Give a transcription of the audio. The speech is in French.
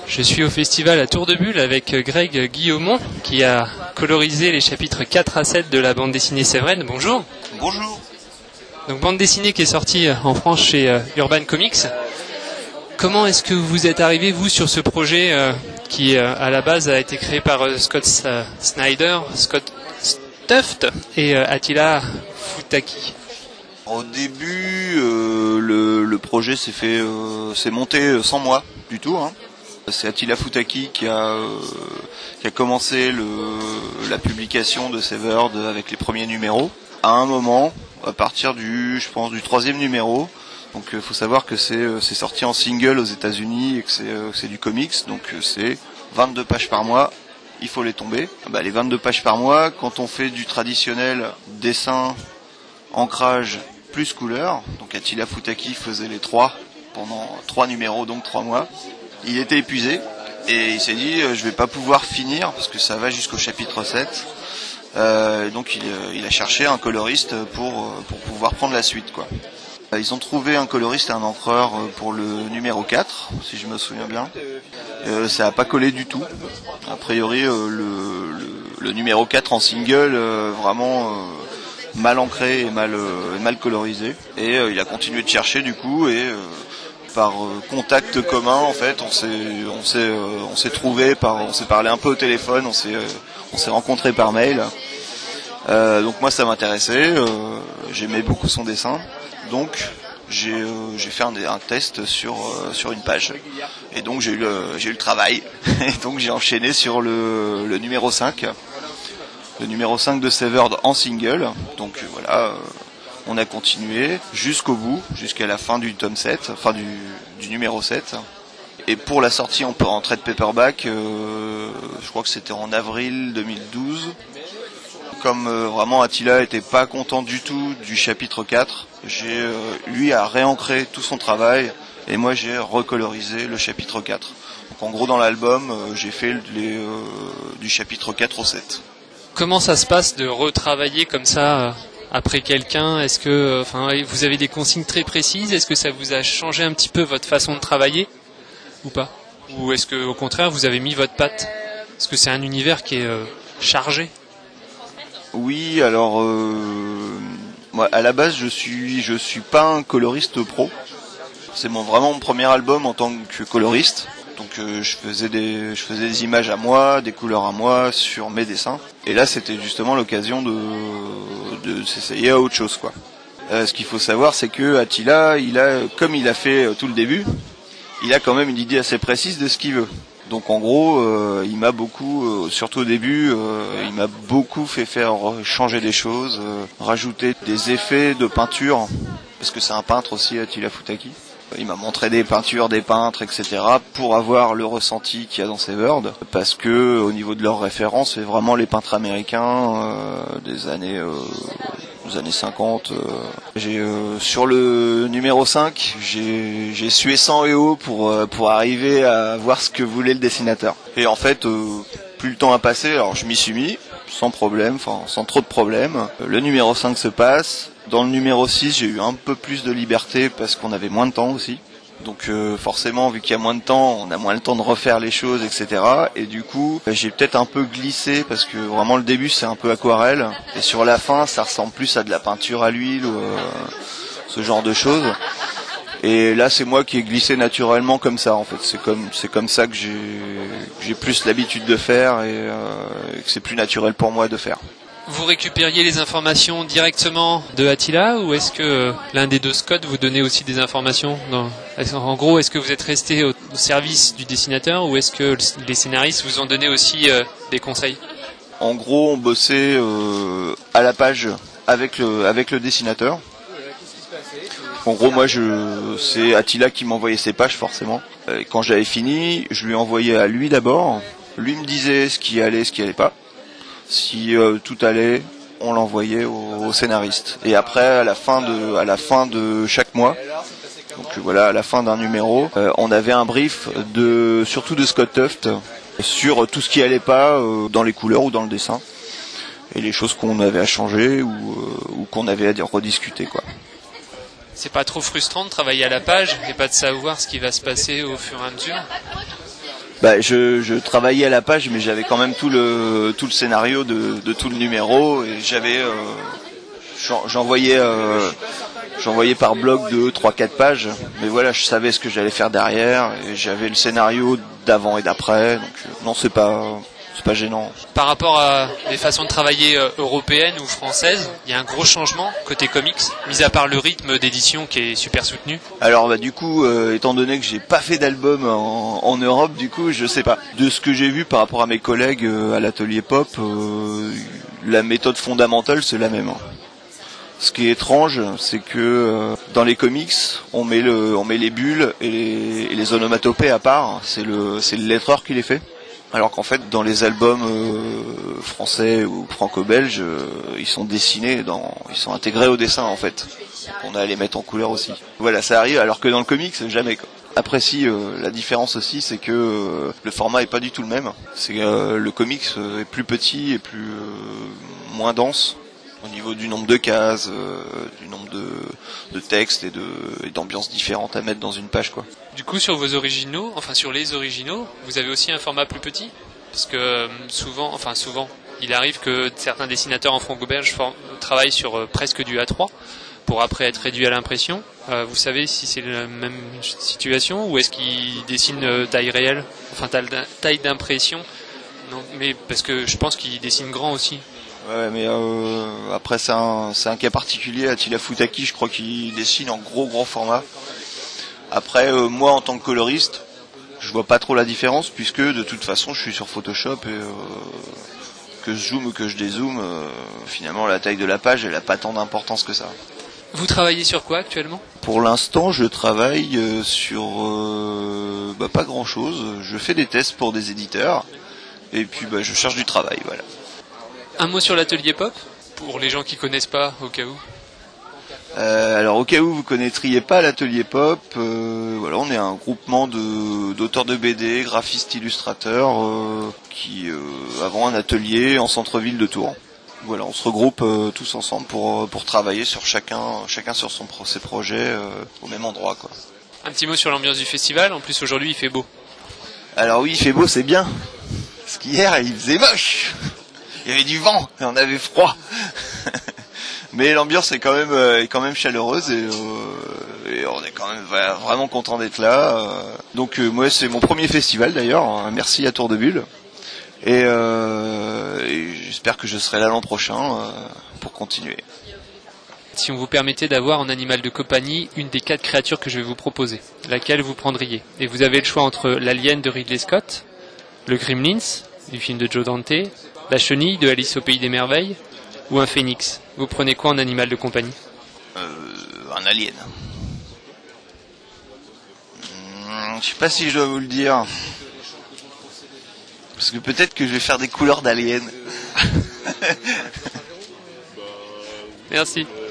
Je suis au festival à Tour de Bulle avec Greg Guillaumont qui a colorisé les chapitres 4 à 7 de la bande dessinée Séverine. Bonjour. Bonjour. Donc bande dessinée qui est sortie en France chez Urban Comics. Comment est-ce que vous êtes arrivé vous sur ce projet qui à la base a été créé par Scott Snyder, Scott Tuft et Attila Futaki? Au début, le projet s'est monté sans moi du tout. C'est Attila Futaki qui a commencé la publication de Severed avec les premiers numéros. À un moment, à partir du troisième numéro, donc il faut savoir que c'est sorti en single aux États-Unis et que c'est du comics, donc c'est 22 pages par mois. Il faut les tomber. Les 22 pages par mois, quand on fait du traditionnel dessin, ancrage plus couleur, donc Attila Futaki faisait les 3 pendant 3 numéros, donc 3 mois. Il était épuisé et il s'est dit je vais pas pouvoir finir parce que ça va jusqu'au chapitre 7. Donc il a cherché un coloriste pour pouvoir prendre la suite, quoi. Ils ont trouvé un coloriste et un encreur pour le numéro 4, si je me souviens bien. Ça a pas collé du tout. A priori le numéro 4 en single vraiment mal ancré et mal colorisé. Et il a continué de chercher du coup et par contact commun en fait on s'est trouvé on s'est parlé un peu au téléphone, on s'est rencontré par mail. Donc moi ça m'intéressait, j'aimais beaucoup son dessin, donc j'ai fait un test sur une page et donc j'ai eu le travail et donc j'ai enchaîné sur le numéro 5 de Severed en single. Donc voilà, on a continué jusqu'au bout, jusqu'à la fin du tome 7, enfin du numéro 7. Et pour la sortie en trade paperback, je crois que c'était en avril 2012. Comme vraiment Attila était pas content du tout du chapitre 4, lui a réancré tout son travail et moi j'ai recolorisé le chapitre 4. Donc en gros dans l'album, j'ai fait du chapitre 4 au 7. Comment ça se passe de retravailler comme ça après quelqu'un? Est-ce que vous avez des consignes très précises? Est-ce que ça vous a changé un petit peu votre façon de travailler ou pas? Ou est-ce que au contraire vous avez mis votre patte? Est-ce que c'est un univers qui est chargé? Oui, alors moi à la base je suis pas un coloriste pro. C'est vraiment mon premier album en tant que coloriste. Donc je faisais des images à moi, des couleurs à moi sur mes dessins. Et là c'était justement l'occasion de s'essayer à autre chose, quoi. Ce qu'il faut savoir c'est que Attila, comme il a fait tout le début, il a quand même une idée assez précise de ce qu'il veut. Donc en gros, il m'a beaucoup, surtout au début, il m'a beaucoup fait faire changer des choses, rajouter des effets de peinture, parce que c'est un peintre aussi, Attila Futaki. Il m'a montré des peintures des peintres, etc. pour avoir le ressenti qu'il y a dans Severed, parce que au niveau de leurs références, c'est vraiment les peintres américains des années 50. Sur le numéro 5, j'ai sué sang et eau pour arriver à voir ce que voulait le dessinateur. Et en fait, plus le temps a passé, alors je m'y suis mis, sans problème, sans trop de problèmes. Le numéro 5 se passe. Dans le numéro 6, j'ai eu un peu plus de liberté parce qu'on avait moins de temps aussi. Donc forcément, vu qu'il y a moins de temps, on a moins le temps de refaire les choses, etc. Et du coup, j'ai peut-être un peu glissé parce que vraiment le début c'est un peu aquarelle. Et sur la fin, ça ressemble plus à de la peinture à l'huile ou ce genre de choses. Et là, c'est moi qui ai glissé naturellement comme ça en fait. C'est comme ça que j'ai plus l'habitude de faire et que c'est plus naturel pour moi de faire. Vous récupériez les informations directement de Attila ou est-ce que l'un des deux Scott vous donnait aussi des informations en gros, est-ce que vous êtes resté au service du dessinateur ou est-ce que les scénaristes vous ont donné aussi des conseils? En gros, on bossait à la page avec le dessinateur. En gros, moi, c'est Attila qui m'envoyait ses pages forcément. Et quand j'avais fini, je lui envoyais à lui d'abord. Lui me disait ce qui allait pas. Si tout allait, on l'envoyait au scénariste. Et après, à la fin de chaque mois, donc voilà, à la fin d'un numéro, on avait un brief surtout de Scott Tuft sur tout ce qui allait pas dans les couleurs ou dans le dessin et les choses qu'on avait à changer ou qu'on avait à rediscuter, quoi. C'est pas trop frustrant de travailler à la page et pas de savoir ce qui va se passer au fur et à mesure? Je travaillais à la page, mais j'avais quand même tout le scénario de tout le numéro, et j'envoyais par bloc 2, 3, 4 pages, mais voilà, je savais ce que j'allais faire derrière, et j'avais le scénario d'avant et d'après, donc non, c'est pas gênant. Par rapport à les façons de travailler européennes ou françaises, il y a un gros changement côté comics, mis à part le rythme d'édition qui est super soutenu. Alors du coup, étant donné que j'ai pas fait d'album en Europe, du coup, je sais pas. De ce que j'ai vu par rapport à mes collègues à l'atelier Pop, la méthode fondamentale c'est la même. Ce qui est étrange, c'est que dans les comics, on met les bulles et les onomatopées à part. C'est le lettreur qui les fait. Alors qu'en fait, dans les albums français ou franco-belges, ils sont dessinés, ils sont intégrés au dessin en fait. On a à les mettre en couleur aussi. Voilà, ça arrive. Alors que dans le comics, jamais quoi. Après si, la différence aussi, c'est que le format est pas du tout le même. C'est le comics est plus petit et moins dense. Au niveau du nombre de cases, du nombre de textes et d'ambiances différentes à mettre dans une page, quoi. Du coup, sur les originaux, vous avez aussi un format plus petit? Parce que souvent, il arrive que certains dessinateurs en franco-belge travaillent sur presque du A3 pour après être réduit à l'impression. Vous savez si c'est la même situation ou est-ce qu'ils dessinent taille réelle, enfin taille d'impression? Non, mais parce que je pense qu'ils dessinent grand aussi. Ouais, mais après c'est un cas particulier. Attila Futaki, je crois qu'il dessine en gros format. Après, moi en tant que coloriste, je vois pas trop la différence puisque de toute façon je suis sur Photoshop et que je zoome ou que je dézoome, finalement la taille de la page elle a pas tant d'importance que ça. Vous travaillez sur quoi actuellement? Pour l'instant, je travaille sur pas grand chose. Je fais des tests pour des éditeurs et puis je cherche du travail, voilà. Un mot sur l'atelier Pop, pour les gens qui connaissent pas, au cas où. Alors au cas où vous connaîtriez pas l'atelier Pop, voilà, on est un groupement d'auteurs de BD, graphistes, illustrateurs qui avons un atelier en centre-ville de Tours. Voilà, on se regroupe tous ensemble pour travailler sur chacun sur ses projets au même endroit, quoi. Un petit mot sur l'ambiance du festival. En plus aujourd'hui il fait beau. Alors oui, il fait beau, c'est bien. Parce qu'hier il faisait moche. Il y avait du vent et on avait froid. Mais l'ambiance est quand même chaleureuse et on est quand même vraiment content d'être là. Donc moi c'est mon premier festival d'ailleurs. Merci à Tour de Bulle. Et j'espère que je serai là l'an prochain pour continuer. Si on vous permettait d'avoir en animal de compagnie une des 4 créatures que je vais vous proposer, laquelle vous prendriez? Et vous avez le choix entre l'alien de Ridley Scott, le Gremlins du film de Joe Dante, la chenille de Alice au Pays des Merveilles ou un phénix. Vous prenez quoi en animal de compagnie? Un alien. Je sais pas si je dois vous le dire. Parce que peut-être que je vais faire des couleurs d'alien. Merci.